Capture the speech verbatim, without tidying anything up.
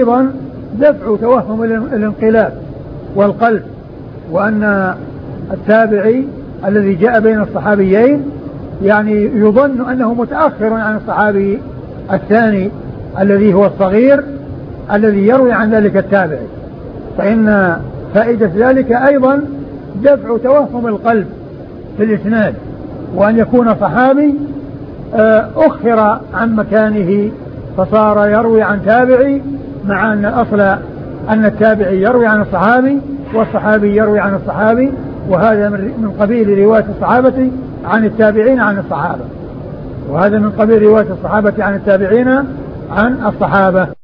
أيضا دفع توهم الانقلاب والقلب، وأن التابعي الذي جاء بين الصحابيين يعني يظن أنه متأخر عن الصحابي الثاني الذي هو الصغير الذي يروي عن ذلك التابعي، فإن فائدة ذلك أيضا دفع توهم القلب في الإسناد، وأن يكون صحابي أخر عن مكانه فصار يروي عن تابعي، مع أن الأصل أن التابعي يروي عن الصحابي والصحابي يروي عن الصحابي، وهذا من قبيل رواية الصحابة عن التابعين عن الصحابة، وهذا من قبيل رواية الصحابة عن التابعين عن الصحابة.